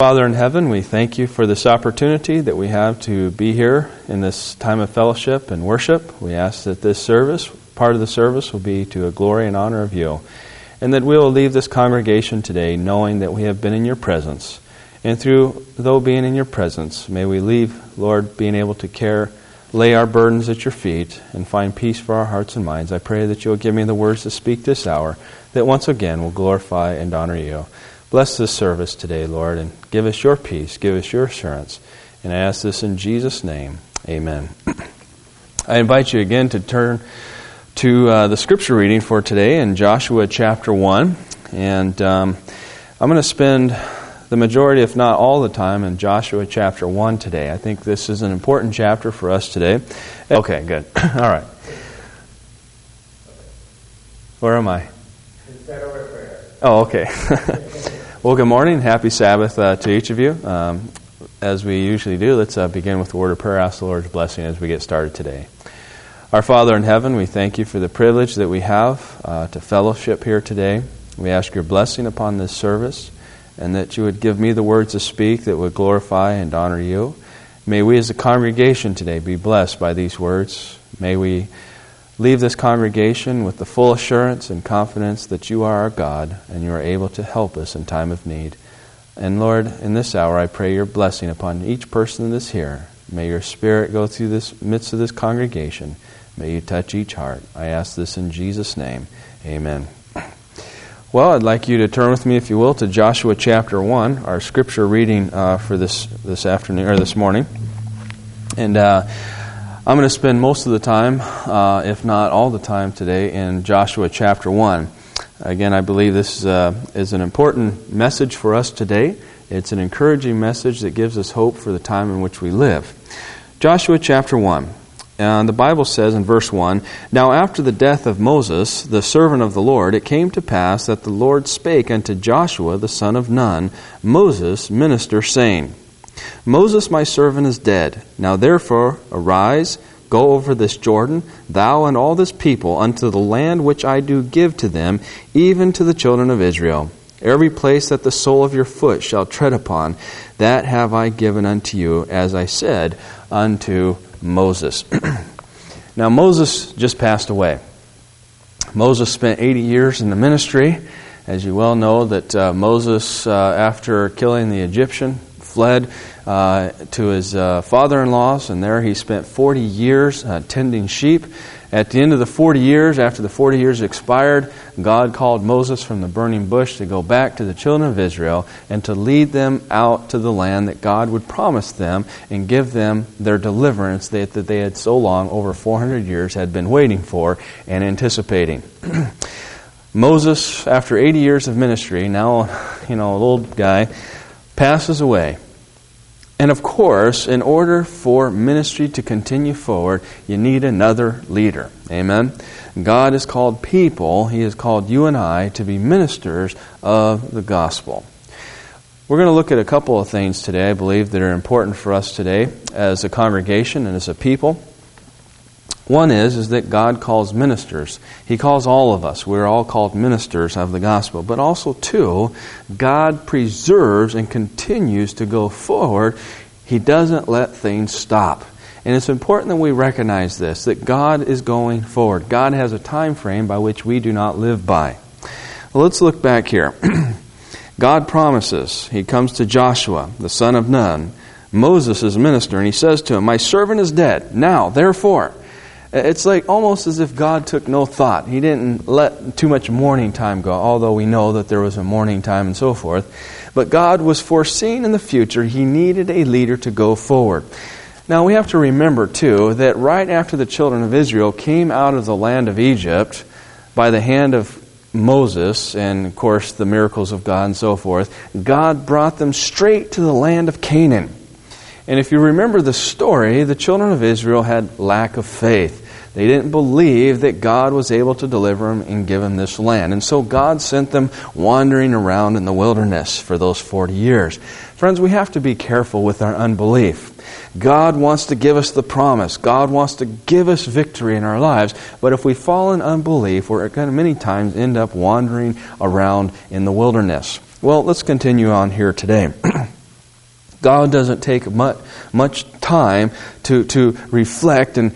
Father in heaven, we thank you for this opportunity that we have to be here in this time of fellowship and worship. We ask that this service, part of the service, will be to a glory and honor of you, and that we will leave this congregation today knowing that we have been in your presence. And though being in your presence, may we leave, Lord, being able to lay our burdens at your feet and find peace for our hearts and minds. I pray that you will give me the words to speak this hour, that once again will glorify and honor you. Bless this service today, Lord, and give us your peace, give us your assurance. And I ask this in Jesus' name. Amen. I invite you again to turn to the scripture reading for today in Joshua chapter 1. And I'm going to spend the majority, if not all the time, in Joshua chapter 1 today. I think this is an important chapter for us today. Okay, good. All right. Where am I? Oh, okay. Well, good morning. Happy Sabbath to each of you. As we usually do, let's begin with a word of prayer. Ask the Lord's blessing as we get started today. Our Father in heaven, we thank you for the privilege that we have to fellowship here today. We ask your blessing upon this service, and that you would give me the words to speak that would glorify and honor you. May we as a congregation today be blessed by these words. May we leave this congregation with the full assurance and confidence that you are our God and you are able to help us in time of need. And Lord, in this hour I pray your blessing upon each person that is here. May your Spirit go through this midst of this congregation. May you touch each heart. I ask this in Jesus' name. Amen. Well, I'd like you to turn with me, if you will, to Joshua chapter 1, our scripture reading for this afternoon or this morning. And I'm going to spend most of the time, if not all the time today, in Joshua chapter 1. Again, I believe this is an important message for us today. It's an encouraging message that gives us hope for the time in which we live. Joshua chapter 1. The Bible says in verse 1, "Now after the death of Moses, the servant of the Lord, it came to pass that the Lord spake unto Joshua the son of Nun, Moses' minister, saying, Moses my servant is dead. Now therefore arise, go over this Jordan, thou and all this people, unto the land which I do give to them, even to the children of Israel. Every place that the sole of your foot shall tread upon, that have I given unto you, as I said unto Moses." Now Moses just passed away. Moses spent 80 years in the ministry. As you well know, that Moses, after killing the Egyptian, fled to his father-in-law's, and there he spent 40 years tending sheep. At the end of the 40 years, after the 40 years expired, God called Moses from the burning bush to go back to the children of Israel and to lead them out to the land that God would promise them and give them their deliverance that they had so long, over 400 years, had been waiting for and anticipating. Moses, after 80 years of ministry, now, an old guy, passes away. And of course, in order for ministry to continue forward, you need another leader. Amen? God has called people, He has called you and I to be ministers of the gospel. We're going to look at a couple of things today, I believe, that are important for us today as a congregation and as a people. One is that God calls ministers. He calls all of us. We're all called ministers of the gospel. But also, two, God preserves and continues to go forward. He doesn't let things stop. And it's important that we recognize this, that God is going forward. God has a time frame by which we do not live by. Well, let's look back here. God promises. He comes to Joshua, the son of Nun, Moses' minister, and he says to him, "My servant is dead. Now, therefore..." It's like almost as if God took no thought. He didn't let too much mourning time go, although we know that there was a mourning time and so forth. But God was foreseeing in the future He needed a leader to go forward. Now we have to remember too that right after the children of Israel came out of the land of Egypt by the hand of Moses and of course the miracles of God and so forth, God brought them straight to the land of Canaan. And if you remember the story, the children of Israel had lack of faith. They didn't believe that God was able to deliver them and give them this land. And so God sent them wandering around in the wilderness for those 40 years. Friends, we have to be careful with our unbelief. God wants to give us the promise. God wants to give us victory in our lives. But if we fall in unbelief, we're going to many times end up wandering around in the wilderness. Well, let's continue on here today. God doesn't take much time to reflect and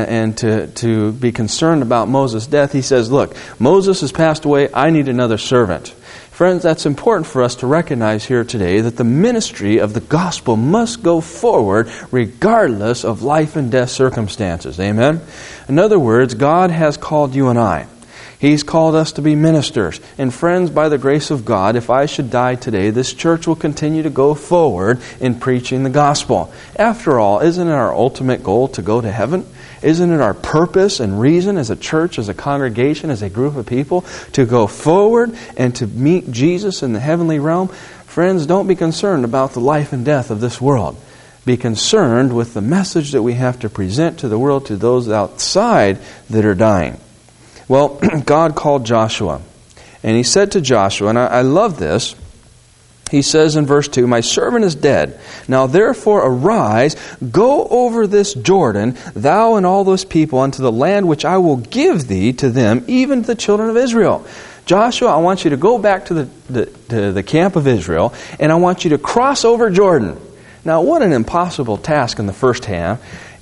to be concerned about Moses' death. He says, look, Moses has passed away. I need another servant. Friends, that's important for us to recognize here today, that the ministry of the gospel must go forward regardless of life and death circumstances. Amen? In other words, God has called you and I. He's called us to be ministers. And friends, by the grace of God, if I should die today, this church will continue to go forward in preaching the gospel. After all, isn't it our ultimate goal to go to heaven? Isn't it our purpose and reason as a church, as a congregation, as a group of people, to go forward and to meet Jesus in the heavenly realm? Friends, don't be concerned about the life and death of this world. Be concerned with the message that we have to present to the world, to those outside that are dying. Well, God called Joshua, and He said to Joshua, and I love this, He says in verse 2, "My servant is dead. Now therefore arise, go over this Jordan, thou and all those people, unto the land which I will give thee to them, even to the children of Israel." Joshua, I want you to go back to the camp of Israel, and I want you to cross over Jordan. Now, what an impossible task in the first half.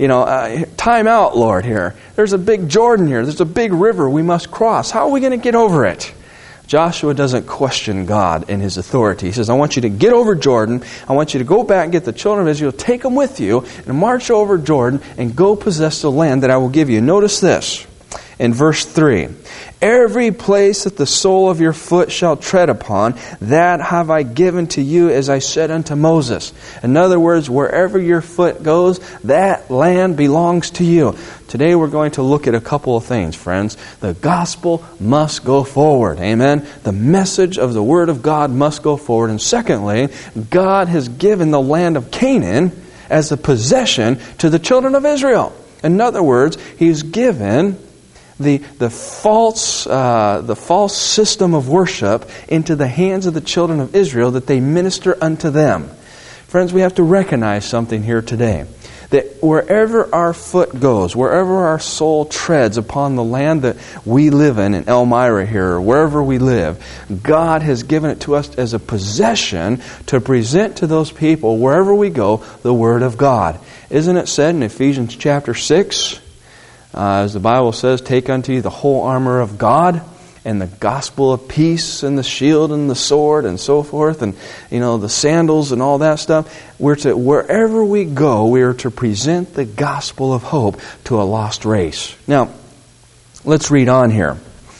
Time out, Lord, here. There's a big Jordan here. There's a big river we must cross. How are we going to get over it? Joshua doesn't question God and His authority. He says, I want you to get over Jordan. I want you to go back and get the children of Israel, take them with you, and march over Jordan and go possess the land that I will give you. Notice this in verse 3. "Every place that the sole of your foot shall tread upon, that have I given to you, as I said unto Moses." In other words, wherever your foot goes, that land belongs to you. Today we're going to look at a couple of things, friends. The gospel must go forward. Amen? The message of the Word of God must go forward. And secondly, God has given the land of Canaan as a possession to the children of Israel. In other words, He's given the false system of worship into the hands of the children of Israel, that they minister unto them. Friends, we have to recognize something here today. That wherever our foot goes, wherever our soul treads upon the land that we live in Elmira here, or wherever we live, God has given it to us as a possession to present to those people, wherever we go, the Word of God. Isn't it said in Ephesians chapter 6, as the Bible says, "Take unto you the whole armor of God, and the gospel of peace, and the shield, and the sword," and so forth, and the sandals and all that stuff. Wherever we go, we are to present the gospel of hope to a lost race. Now, let's read on here.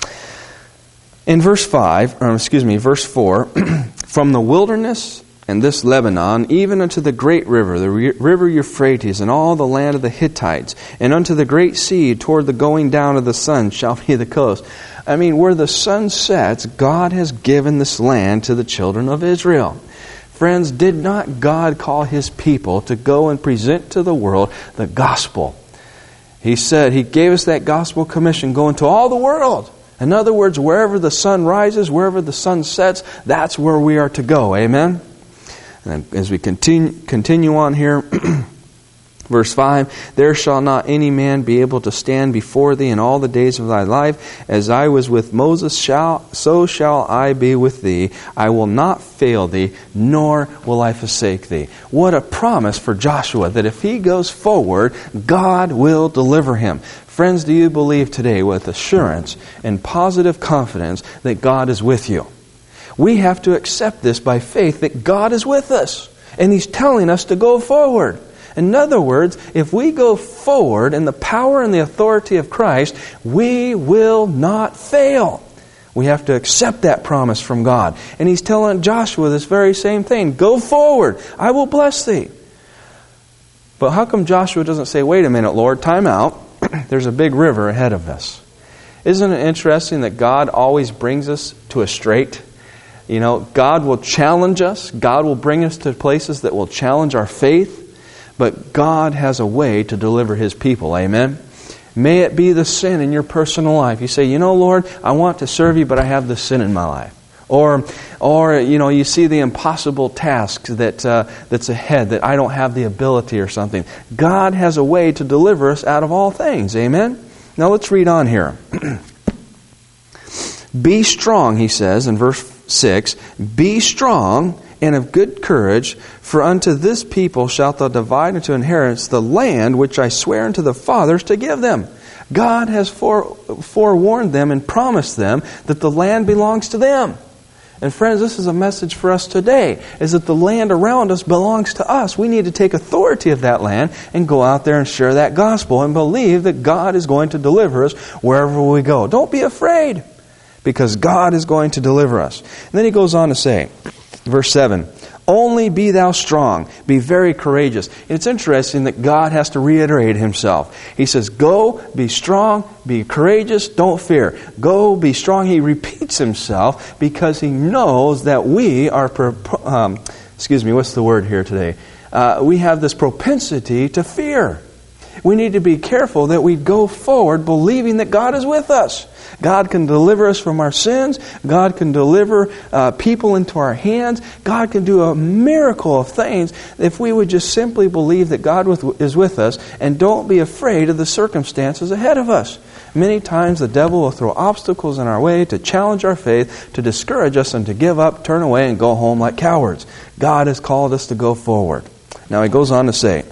In verse 4, "From the wilderness and this Lebanon, even unto the great river, the river Euphrates, and all the land of the Hittites, and unto the great sea, toward the going down of the sun, shall be the coast." I mean, where the sun sets, God has given this land to the children of Israel. Friends, did not God call His people to go and present to the world the gospel? He said, He gave us that gospel commission, go into all the world. In other words, wherever the sun rises, wherever the sun sets, that's where we are to go. Amen? And as we continue on here, verse 5, "There shall not any man be able to stand before thee in all the days of thy life. As I was with Moses, so shall I be with thee. I will not fail thee, nor will I forsake thee." What a promise for Joshua, that if he goes forward, God will deliver him. Friends, do you believe today with assurance and positive confidence that God is with you? We have to accept this by faith, that God is with us. And He's telling us to go forward. In other words, if we go forward in the power and the authority of Christ, we will not fail. We have to accept that promise from God. And He's telling Joshua this very same thing. Go forward. I will bless thee. But how come Joshua doesn't say, wait a minute, Lord, time out. There's a big river ahead of us. Isn't it interesting that God always brings us to a straight? God will challenge us. God will bring us to places that will challenge our faith. But God has a way to deliver His people. Amen? May it be the sin in your personal life. You say, Lord, I want to serve You, but I have this sin in my life. Or you see the impossible task that's ahead, that I don't have the ability or something. God has a way to deliver us out of all things. Amen? Now let's read on here. "Be strong," He says in verse 6, "Be strong and of good courage, for unto this people shalt thou divide into inheritance the land which I swear unto the fathers to give them. God has forewarned them and promised them that the land belongs to them. And friends, this is a message for us today, is that the land around us belongs to us. We need to take authority of that land and go out there and share that gospel and believe that God is going to deliver us wherever we go. Don't be afraid, because God is going to deliver us. And then he goes on to say, verse 7, only be thou strong, be very courageous. And it's interesting that God has to reiterate himself. He says, go, be strong, be courageous, don't fear. Go, be strong. He repeats himself because he knows that we are, what's the word here today? We have this propensity to fear. We need to be careful that we go forward believing that God is with us. God can deliver us from our sins. God can deliver people into our hands. God can do a miracle of things if we would just simply believe that God is with us and don't be afraid of the circumstances ahead of us. Many times the devil will throw obstacles in our way to challenge our faith, to discourage us, and to give up, turn away, and go home like cowards. God has called us to go forward. Now he goes on to say,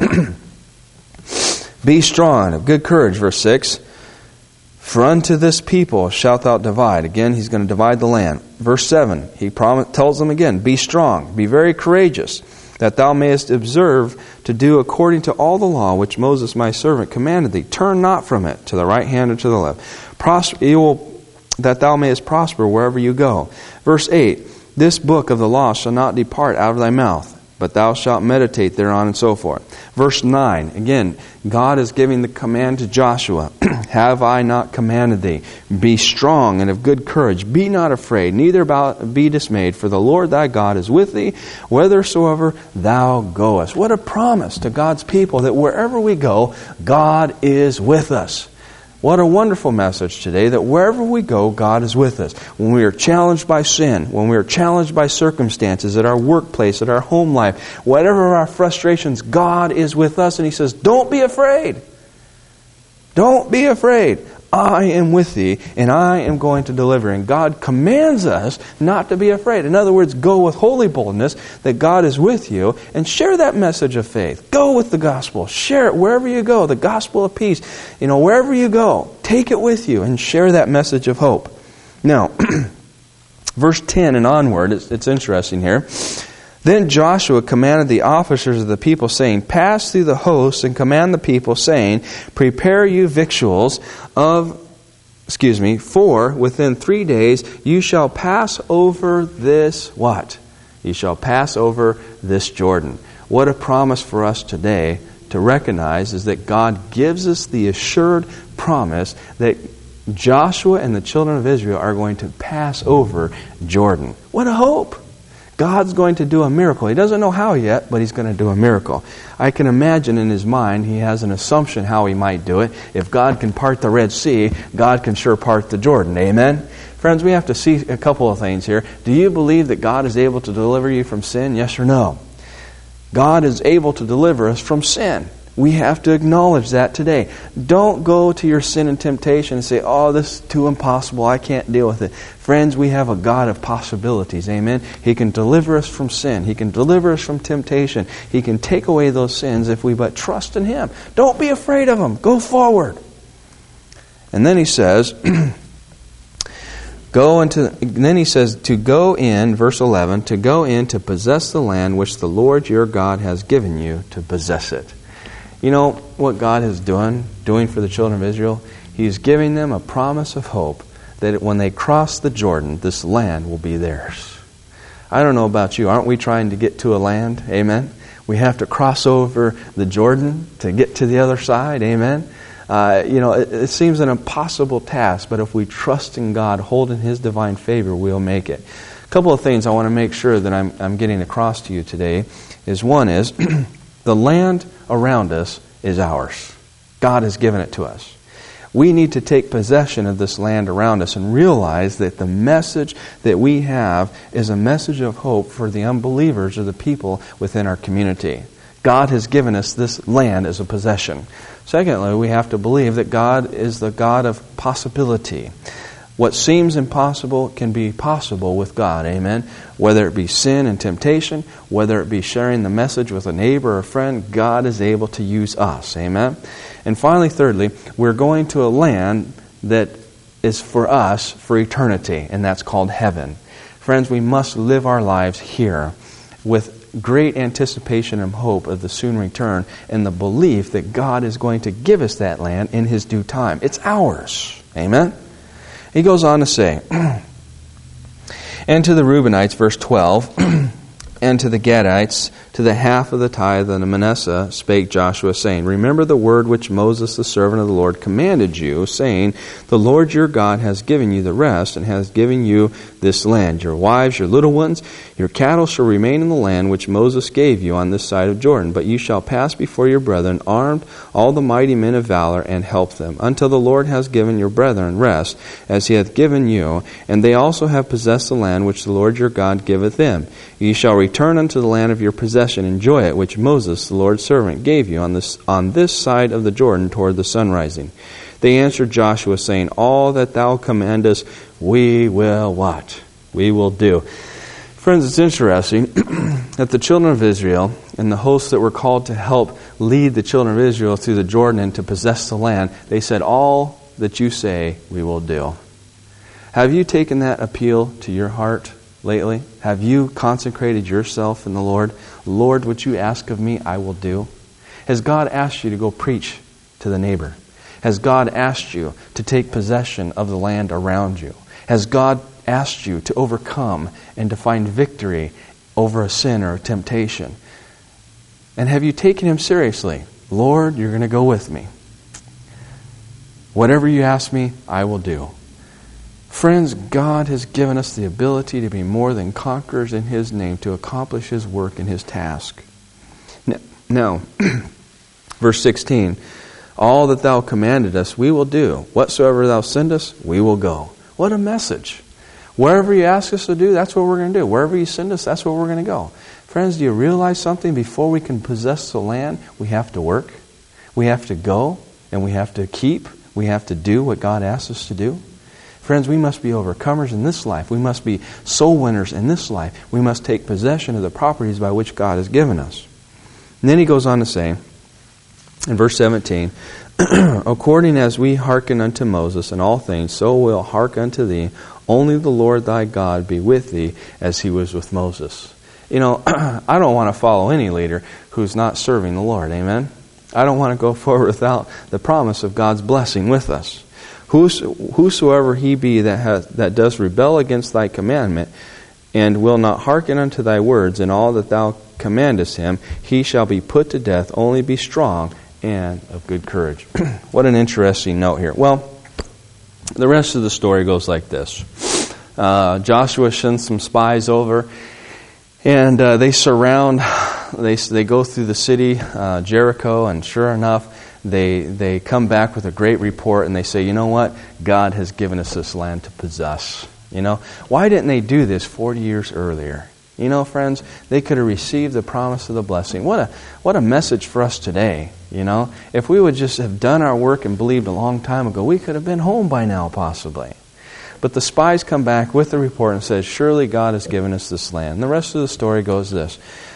be strong, of good courage, verse 6. For unto this people shalt thou divide. Again, he's going to divide the land. Verse 7, he tells them again, be strong, be very courageous, that thou mayest observe to do according to all the law which Moses my servant commanded thee. Turn not from it to the right hand or to the left, that thou mayest prosper wherever you go. Verse 8, this book of the law shall not depart out of thy mouth, but thou shalt meditate thereon, and so forth. Verse 9, again, God is giving the command to Joshua. Have I not commanded thee? Be strong and of good courage. Be not afraid, neither be dismayed, for the Lord thy God is with thee, whithersoever thou goest. What a promise to God's people that wherever we go, God is with us. What a wonderful message today, that wherever we go, God is with us. When we are challenged by sin, when we are challenged by circumstances, at our workplace, at our home life, whatever our frustrations, God is with us. And he says, don't be afraid. Don't be afraid. I am with thee, and I am going to deliver. And God commands us not to be afraid. In other words, go with holy boldness that God is with you, and share that message of faith. Go with the gospel. Share it wherever you go. The gospel of peace. Wherever you go, take it with you and share that message of hope. Now, verse 10 and onward, it's interesting here. Then Joshua commanded the officers of the people, saying, pass through the hosts and command the people, saying, prepare you victuals for within 3 days you shall pass over this what? You shall pass over this Jordan. What a promise for us today to recognize is that God gives us the assured promise that Joshua and the children of Israel are going to pass over Jordan. What a hope! God's going to do a miracle. He doesn't know how yet, but he's going to do a miracle. I can imagine in his mind, he has an assumption how he might do it. If God can part the Red Sea, God can sure part the Jordan. Amen? Friends, we have to see a couple of things here. Do you believe that God is able to deliver you from sin? Yes or no? God is able to deliver us from sin. We have to acknowledge that today. Don't go to your sin and temptation and say, oh, this is too impossible. I can't deal with it. Friends, we have a God of possibilities. Amen? He can deliver us from sin. He can deliver us from temptation. He can take away those sins if we but trust in Him. Don't be afraid of Him. Go forward. And then he says, to go in, verse 11, to go in to possess the land which the Lord your God has given you to possess it. You know what God is doing for the children of Israel? He's giving them a promise of hope that when they cross the Jordan, this land will be theirs. I don't know about you. Aren't we trying to get to a land? Amen? We have to cross over the Jordan to get to the other side. Amen? It seems an impossible task, but if we trust in God, hold in His divine favor, we'll make it. A couple of things I want to make sure that I'm getting across to you today is, one is, the land around us is ours. God has given it to us. We need to take possession of this land around us and realize that the message that we have is a message of hope for the unbelievers or the people within our community. God has given us this land as a possession. Secondly, we have to believe that God is the God of possibility. What seems impossible can be possible with God. Amen. Whether it be sin and temptation, whether it be sharing the message with a neighbor or a friend, God is able to use us. Amen. And finally, thirdly, we're going to a land that is for us for eternity, and that's called heaven. Friends, we must live our lives here with great anticipation and hope of the soon return and the belief that God is going to give us that land in His due time. It's ours. Amen? He goes on to say, and to the Reubenites, verse 12, and to the Gadites, to the half of the tithe of the Manasseh, spake Joshua, saying, Remember the word which Moses, the servant of the Lord, commanded you, saying, The Lord your God has given you the rest, and has given you this land. Your wives, your little ones, your cattle shall remain in the land which Moses gave you on this side of Jordan. But you shall pass before your brethren, armed, all the mighty men of valor, and help them, until the Lord has given your brethren rest, as He hath given you, and they also have possessed the land which the Lord your God giveth them. Ye shall return unto the land of your possession, enjoy it, which Moses, the Lord's servant, gave you on this side of the Jordan toward the sun rising. They answered Joshua, saying, All that thou commandest, we will what? We will do. Friends, it's interesting that the children of Israel and the hosts that were called to help lead the children of Israel through the Jordan and to possess the land, they said, All that you say, we will do. Have you taken that appeal to your heart lately? Have you consecrated yourself in the Lord? Lord, what you ask of me, I will do. Has God asked you to go preach to the neighbor? Has God asked you to take possession of the land around you? Has God asked you to overcome and to find victory over a sin or a temptation? And have you taken Him seriously? Lord, you're going to go with me. Whatever you ask me, I will do. Friends, God has given us the ability to be more than conquerors in His name, to accomplish His work and His task. Now, verse 16, All that thou commanded us, we will do. Whatsoever thou sendest, we will go. What a message. Wherever you ask us to do, that's what we're going to do. Wherever you send us, that's where we're going to go. Friends, do you realize something? Before we can possess the land, we have to work. We have to go, and we have to keep. We have to do what God asks us to do. Friends, we must be overcomers in this life. We must be soul winners in this life. We must take possession of the properties by which God has given us. And then he goes on to say, in verse 17, According as we hearken unto Moses in all things, so will hearken unto thee. Only the Lord thy God be with thee, as He was with Moses. You know, I don't want to follow any leader who's not serving the Lord. Amen? I don't want to go forward without the promise of God's blessing with us. Whosoever he be that does rebel against thy commandment, and will not hearken unto thy words in all that thou commandest him, he shall be put to death. Only be strong and of good courage. What an interesting note here. Well, the rest of the story goes like this. Joshua sends some spies over, and they surround, they go through the city, Jericho, and sure enough, they come back with a great report, and they say, you know what? God has given us this land to possess. You know, why didn't they do this 40 years earlier? You know, friends, they could have received the promise of the blessing. What a message for us today, you know. If we would just have done our work and believed a long time ago, we could have been home by now, possibly. But the spies come back with the report and says, surely God has given us this land. And the rest of the story goes this.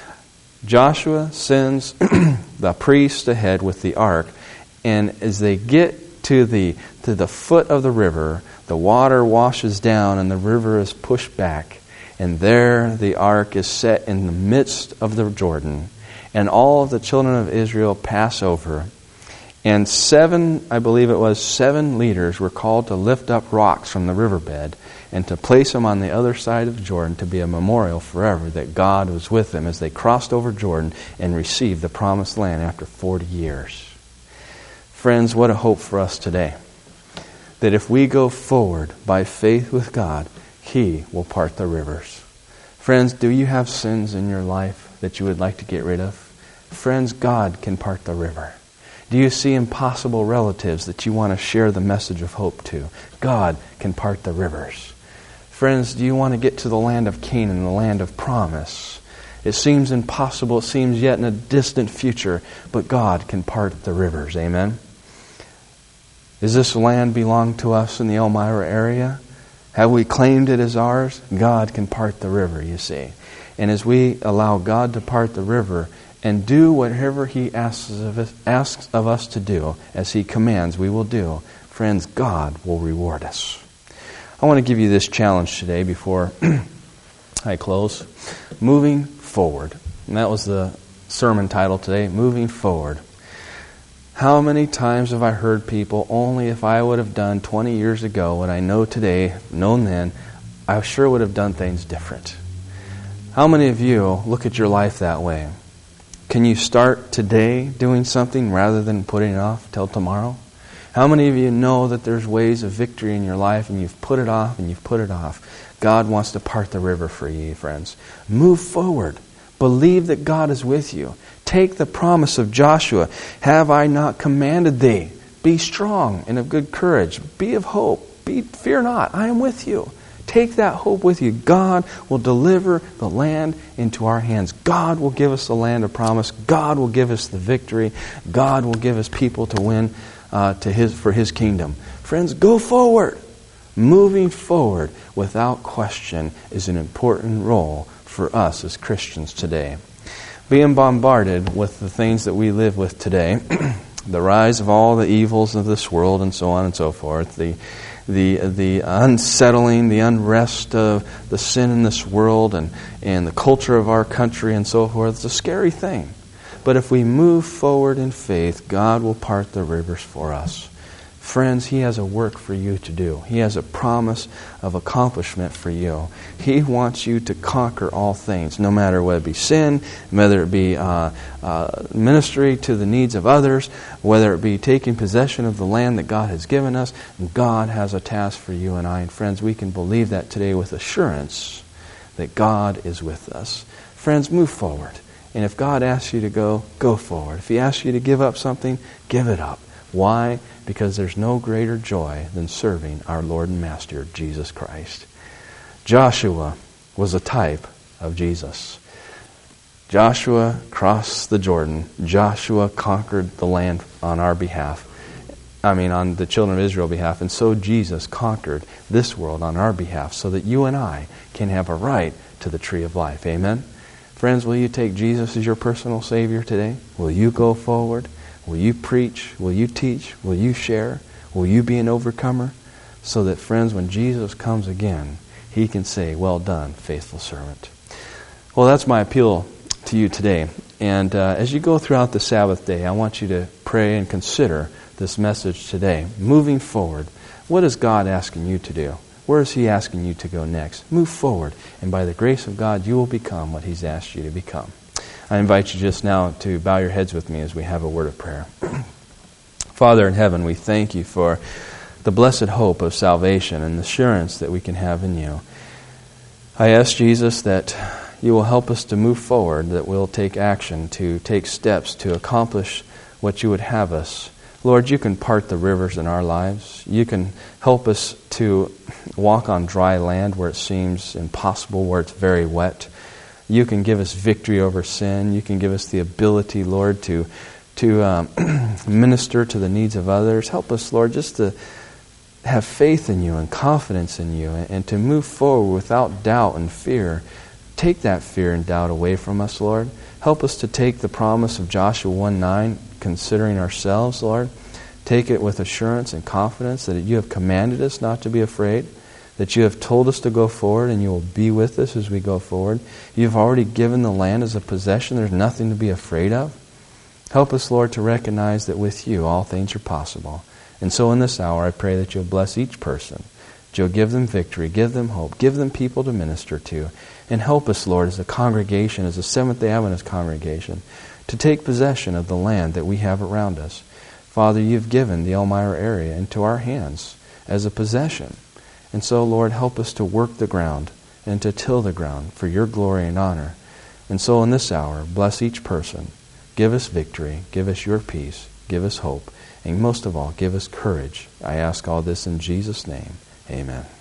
Joshua sends the priest ahead with the ark, and as they get to the foot of the river, the water washes down and the river is pushed back. And there the ark is set in the midst of the Jordan. And all of the children of Israel pass over. And 7 leaders were called to lift up rocks from the riverbed and to place them on the other side of the Jordan to be a memorial forever that God was with them as they crossed over Jordan and received the promised land after 40 years. Friends, what a hope for us today. That if we go forward by faith with God, He will part the rivers. Friends, do you have sins in your life that you would like to get rid of? Friends, God can part the river. Do you see impossible relatives that you want to share the message of hope to? God can part the rivers. Friends, do you want to get to the land of Canaan, the land of promise? It seems impossible, it seems yet in a distant future, but God can part the rivers. Amen? Does this land belong to us in the Elmira area? Have we claimed it as ours? God can part the river, you see. And as we allow God to part the river and do whatever He asks of us to do, as He commands, we will do, friends, God will reward us. I want to give you this challenge today before I close. Moving forward. And that was the sermon title today, Moving Forward. How many times have I heard people, only if I would have done 20 years ago what I know today, known then, I sure would have done things different. How many of you look at your life that way? Can you start today doing something rather than putting it off till tomorrow? How many of you know that there's ways of victory in your life and you've put it off and you've put it off? God wants to part the river for you, friends. Move forward. Believe that God is with you. Take the promise of Joshua. Have I not commanded thee? Be strong and of good courage. Be of hope. Fear not. I am with you. Take that hope with you. God will deliver the land into our hands. God will give us the land of promise. God will give us the victory. God will give us people to win for His kingdom. Friends, go forward. Moving forward without question is an important role for us as Christians today. Being bombarded with the things that we live with today, the rise of all the evils of this world and so on and so forth, the unsettling, the unrest of the sin in this world and the culture of our country and so forth, it's a scary thing. But if we move forward in faith, God will part the rivers for us. Friends, He has a work for you to do. He has a promise of accomplishment for you. He wants you to conquer all things, no matter whether it be sin, whether it be ministry to the needs of others, whether it be taking possession of the land that God has given us. God has a task for you and I. And friends, we can believe that today with assurance that God is with us. Friends, move forward. And if God asks you to go forward. If He asks you to give up something, give it up. Why? Because there's no greater joy than serving our Lord and Master, Jesus Christ. Joshua was a type of Jesus. Joshua crossed the Jordan. Joshua conquered the land on our behalf. On the children of Israel's behalf. And so Jesus conquered this world on our behalf so that you and I can have a right to the tree of life. Amen? Friends, will you take Jesus as your personal Savior today? Will you go forward? Will you preach? Will you teach? Will you share? Will you be an overcomer? So that, friends, when Jesus comes again, He can say, well done, faithful servant. Well, that's my appeal to you today. And as you go throughout the Sabbath day, I want you to pray and consider this message today. Moving forward, what is God asking you to do? Where is He asking you to go next? Move forward, and by the grace of God, you will become what He's asked you to become. I invite you just now to bow your heads with me as we have a word of prayer. Father in heaven, we thank You for the blessed hope of salvation and the assurance that we can have in You. I ask, Jesus, that You will help us to move forward, that we'll take action, to take steps to accomplish what You would have us. Lord, You can part the rivers in our lives. You can help us to walk on dry land where it seems impossible, where it's very wet. You can give us victory over sin. You can give us the ability, Lord, to minister to the needs of others. Help us, Lord, just to have faith in You and confidence in You and to move forward without doubt and fear. Take that fear and doubt away from us, Lord. Help us to take the promise of Joshua 1:9, considering ourselves, Lord. Take it with assurance and confidence that You have commanded us not to be afraid, that You have told us to go forward and You will be with us as we go forward. You've already given the land as a possession. There's nothing to be afraid of. Help us, Lord, to recognize that with You all things are possible. And so in this hour, I pray that You'll bless each person. That You'll give them victory, give them hope, give them people to minister to. And help us, Lord, as a congregation, as a Seventh-day Adventist congregation, to take possession of the land that we have around us. Father, You've given the Elmira area into our hands as a possession. And so, Lord, help us to work the ground and to till the ground for Your glory and honor. And so in this hour, bless each person. Give us victory. Give us Your peace. Give us hope. And most of all, give us courage. I ask all this in Jesus' name. Amen.